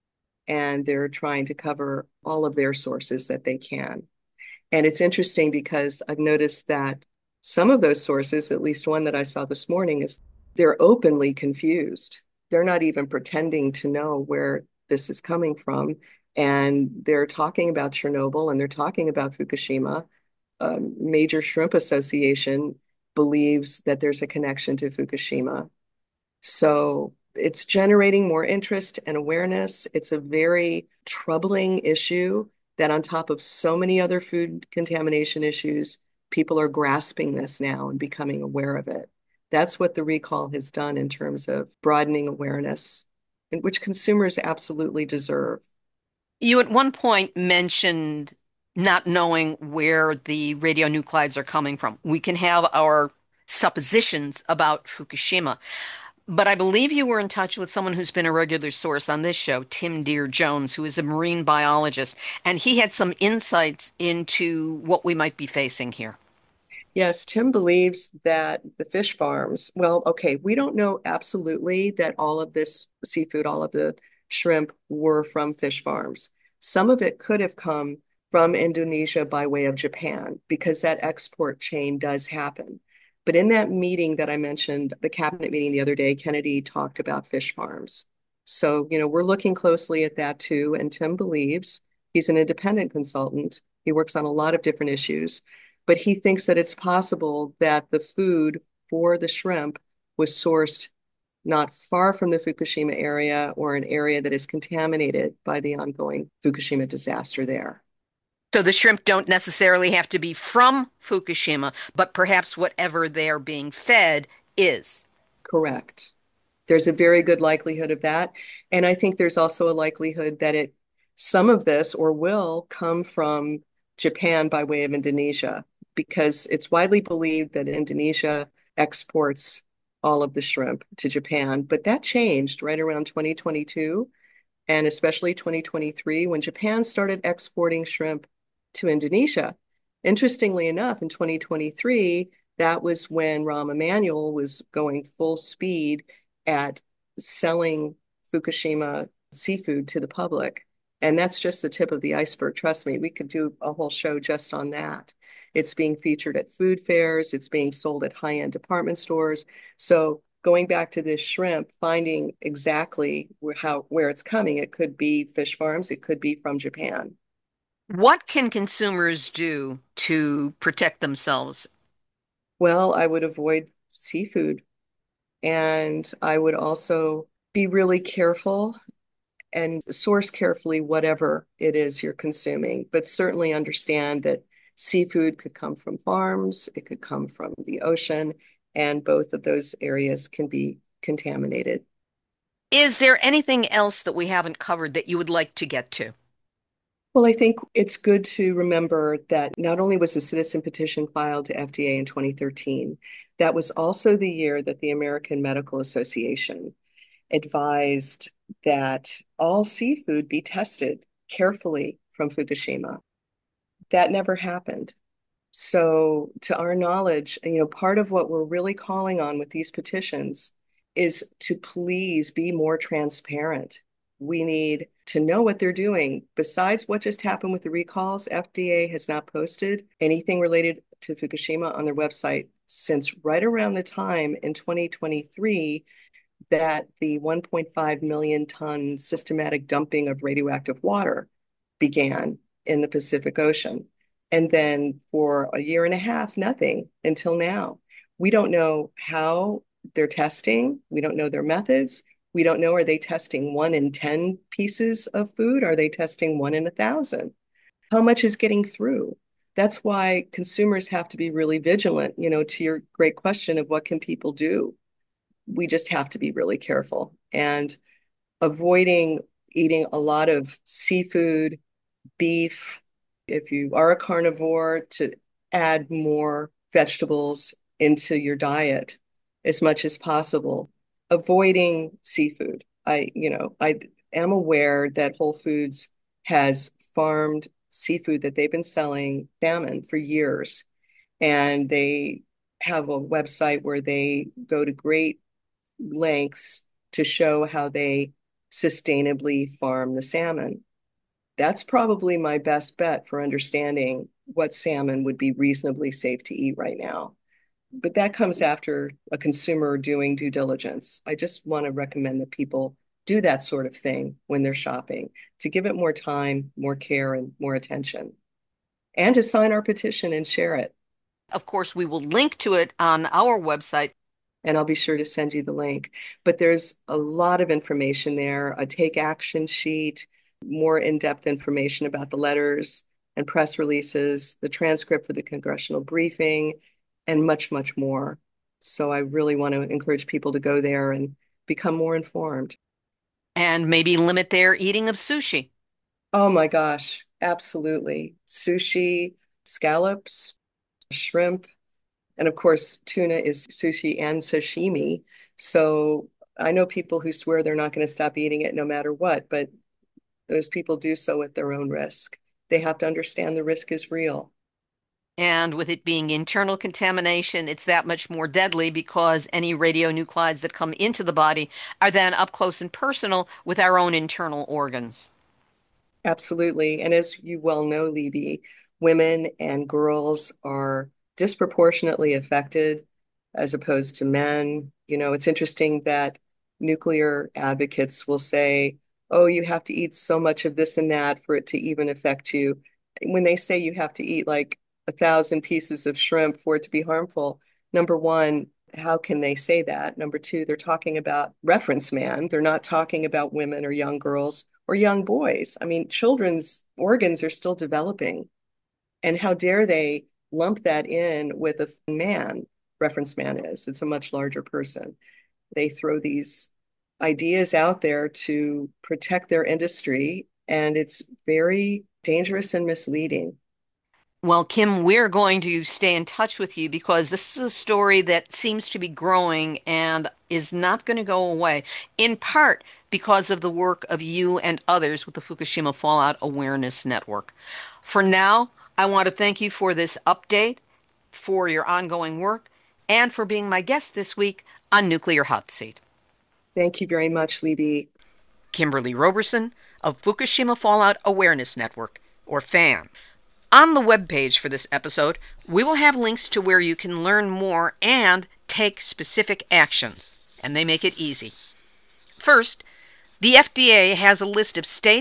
and they're trying to cover all of their sources that they can. And it's interesting because I've noticed that some of those sources, at least one that I saw this morning, is they're openly confused. They're not even pretending to know where this is coming from. And they're talking about Chernobyl and they're talking about Fukushima. A major shrimp association believes that there's a connection to Fukushima. So it's generating more interest and awareness. It's a very troubling issue that, on top of so many other food contamination issues, people are grasping this now and becoming aware of it. That's what the recall has done in terms of broadening awareness, and which consumers absolutely deserve. You at one point mentioned not knowing where the radionuclides are coming from. We can have our suppositions about Fukushima, but I believe you were in touch with someone who's been a regular source on this show, Tim Deere Jones, who is a marine biologist, and he had some insights into what we might be facing here. Yes, Tim believes that the fish farms, well, okay, we don't know absolutely that all of this seafood, all of the shrimp were from fish farms. Some of it could have come from Indonesia by way of Japan because that export chain does happen. But in that meeting that I mentioned, the cabinet meeting the other day, Kennedy talked about fish farms. So, we're looking closely at that too. And Tim believes he's an independent consultant. He works on a lot of different issues, but he thinks that it's possible that the food for the shrimp was sourced not far from the Fukushima area or an area that is contaminated by the ongoing Fukushima disaster there. So the shrimp don't necessarily have to be from Fukushima, but perhaps whatever they're being fed is. Correct. There's a very good likelihood of that. And I think there's also a likelihood that some of this or will come from Japan by way of Indonesia, because it's widely believed that Indonesia exports all of the shrimp to Japan. But that changed right around 2022 and especially 2023 when Japan started exporting shrimp to Indonesia. Interestingly enough, in 2023, that was when Rahm Emanuel was going full speed at selling Fukushima seafood to the public. And that's just the tip of the iceberg. Trust me, we could do a whole show just on that. It's being featured at food fairs. It's being sold at high-end department stores. So going back to this shrimp, finding exactly where it's coming, it could be fish farms, it could be from Japan. What can consumers do to protect themselves? Well, I would avoid seafood, and I would also be really careful and source carefully whatever it is you're consuming, but certainly understand that seafood could come from farms, it could come from the ocean, and both of those areas can be contaminated. Is there anything else that we haven't covered that you would like to get to? Well, I think it's good to remember that not only was the citizen petition filed to FDA in 2013, that was also the year that the American Medical Association advised that all seafood be tested carefully from Fukushima. That never happened. So, to our knowledge, part of what we're really calling on with these petitions is to please be more transparent. We need to know what they're doing. Besides what just happened with the recalls, FDA has not posted anything related to Fukushima on their website since right around the time in 2023 that the 1.5 million ton systematic dumping of radioactive water began in the Pacific Ocean. And then for a year and a half, nothing until now. We don't know how they're testing. We don't know their methods. We don't know, are they testing 1 in 10 pieces of food? Are they testing 1 in 1,000? How much is getting through? That's why consumers have to be really vigilant, to your great question of what can people do? We just have to be really careful and avoiding eating a lot of seafood, beef. If you are a carnivore, to add more vegetables into your diet as much as possible. Avoiding seafood. I am aware that Whole Foods has farmed seafood that they've been selling salmon for years, and they have a website where they go to great lengths to show how they sustainably farm the salmon. That's probably my best bet for understanding what salmon would be reasonably safe to eat right now. But that comes after a consumer doing due diligence. I just want to recommend that people do that sort of thing when they're shopping, to give it more time, more care, and more attention, and to sign our petition and share it. Of course, we will link to it on our website. And I'll be sure to send you the link. But there's a lot of information there, a take action sheet, more in-depth information about the letters and press releases, the transcript for the congressional briefing, and much, much more. So I really want to encourage people to go there and become more informed. And maybe limit their eating of sushi. Oh my gosh, absolutely. Sushi, scallops, shrimp, and of course, tuna is sushi and sashimi. So I know people who swear they're not going to stop eating it no matter what, but those people do so at their own risk. They have to understand the risk is real. And with it being internal contamination, it's that much more deadly because any radionuclides that come into the body are then up close and personal with our own internal organs. Absolutely. And as you well know, Libby, women and girls are disproportionately affected as opposed to men. It's interesting that nuclear advocates will say, oh, you have to eat so much of this and that for it to even affect you. When they say you have to eat like 1,000 pieces of shrimp for it to be harmful, number one, how can they say that? Number two, they're talking about reference man. They're not talking about women or young girls or young boys. I mean, children's organs are still developing. And how dare they lump that in with a man? Reference man is. It's a much larger person. They throw these ideas out there to protect their industry, and it's very dangerous and misleading. Well, Kim, we're going to stay in touch with you because this is a story that seems to be growing and is not going to go away, in part because of the work of you and others with the Fukushima Fallout Awareness Network. For now, I want to thank you for this update, for your ongoing work, and for being my guest this week on Nuclear Hot Seat. Thank you very much, Libby. Kimberly Roberson of Fukushima Fallout Awareness Network, or FAN. On the webpage for this episode, we will have links to where you can learn more and take specific actions, and they make it easy. First, the FDA has a list of states,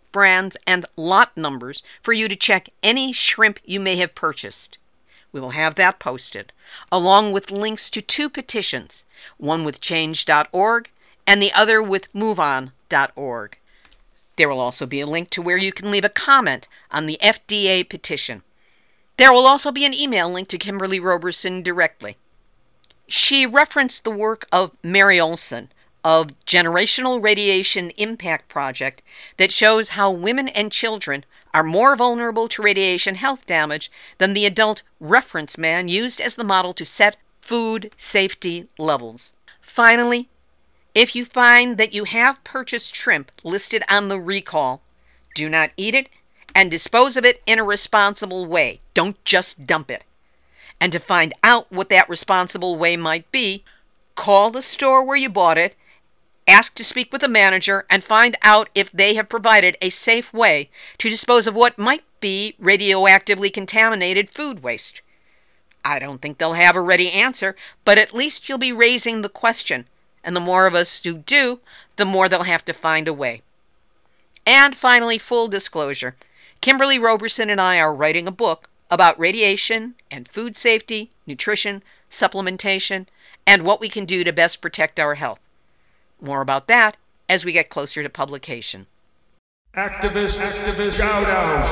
brands, and lot numbers for you to check any shrimp you may have purchased. We will have that posted, along with links to 2 petitions, one with change.org and the other with moveon.org. There will also be a link to where you can leave a comment on the FDA petition. There will also be an email link to Kimberly Roberson directly. She referenced the work of Mary Olson of Generational Radiation Impact Project that shows how women and children are more vulnerable to radiation health damage than the adult reference man used as the model to set food safety levels. Finally, if you find that you have purchased shrimp listed on the recall, do not eat it and dispose of it in a responsible way. Don't just dump it. And to find out what that responsible way might be, call the store where you bought it, ask to speak with the manager, and find out if they have provided a safe way to dispose of what might be radioactively contaminated food waste. I don't think they'll have a ready answer, but at least you'll be raising the question, and the more of us who do, the more they'll have to find a way. And finally, full disclosure, Kimberly Roberson and I are writing a book about radiation and food safety, nutrition, supplementation, and what we can do to best protect our health. More about that as we get closer to publication. Activist, shout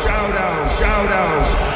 out.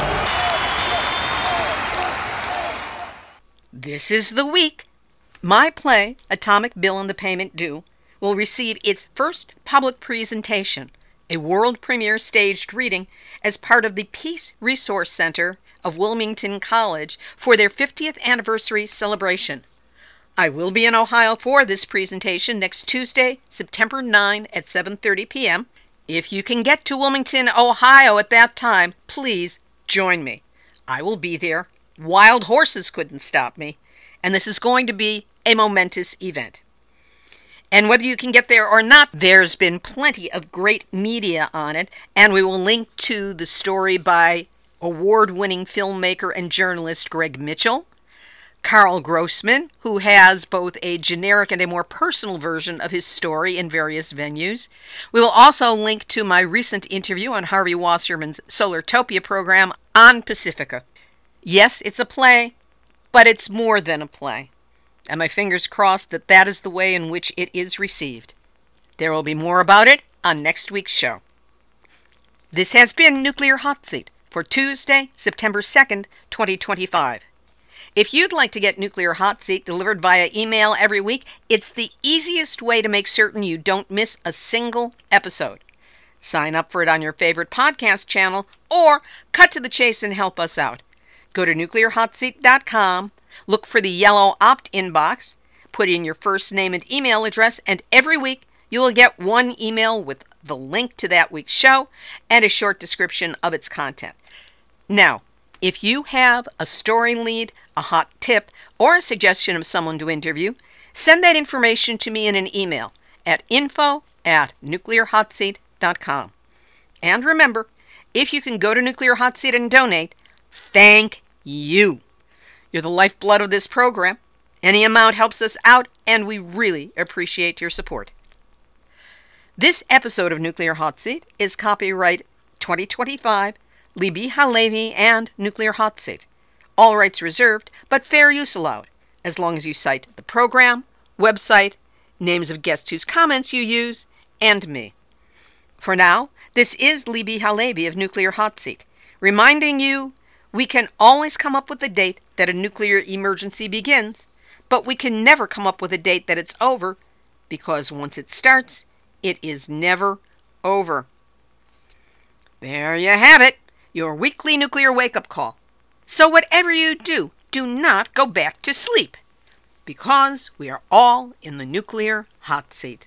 This is the week. My play, Atomic Bill and the Payment Due, will receive its first public presentation, a world premiere staged reading, as part of the Peace Resource Center of Wilmington College for their 50th anniversary celebration. I will be in Ohio for this presentation next Tuesday, September 9 at 7:30 p.m. If you can get to Wilmington, Ohio at that time, please join me. I will be there. Wild horses couldn't stop me. And this is going to be a momentous event. And whether you can get there or not, there's been plenty of great media on it, and we will link to the story by award-winning filmmaker and journalist Greg Mitchell, Carl Grossman, who has both a generic and a more personal version of his story in various venues. We will also link to my recent interview on Harvey Wasserman's Solartopia program on Pacifica. Yes, it's a play, but it's more than a play. And my fingers crossed that that is the way in which it is received. There will be more about it on next week's show. This has been Nuclear Hot Seat for Tuesday, September 2nd, 2025. If you'd like to get Nuclear Hot Seat delivered via email every week, it's the easiest way to make certain you don't miss a single episode. Sign up for it on your favorite podcast channel or cut to the chase and help us out. Go to nuclearhotseat.com, look for the yellow opt-in box, put in your first name and email address, and every week you will get one email with the link to that week's show and a short description of its content. Now, if you have a story lead, a hot tip, or a suggestion of someone to interview, send that information to me in an email at info@nuclearhotseat.com. And remember, if you can go to Nuclear Hot Seat and donate, thank you. You're the lifeblood of this program. Any amount helps us out, and we really appreciate your support. This episode of Nuclear Hot Seat is copyright 2025, Libbe HaLevy and Nuclear Hot Seat. All rights reserved, but fair use allowed, as long as you cite the program, website, names of guests whose comments you use, and me. For now, this is Libbe HaLevy of Nuclear Hot Seat, reminding you we can always come up with a date that a nuclear emergency begins, but we can never come up with a date that it's over, because once it starts, it is never over. There you have it, your weekly nuclear wake-up call. So whatever you do, do not go back to sleep, because we are all in the nuclear hot seat.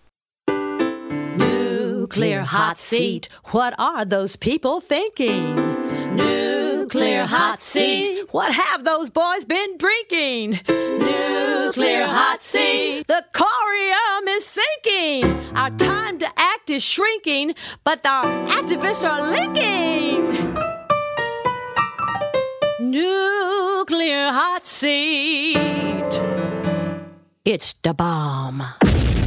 Nuclear hot seat. What are those people thinking? Nuclear hot seat. What have those boys been drinking? Nuclear hot seat. The corium is sinking. Our time to act is shrinking, but our activists are linking. Nuclear hot seat. It's the bomb.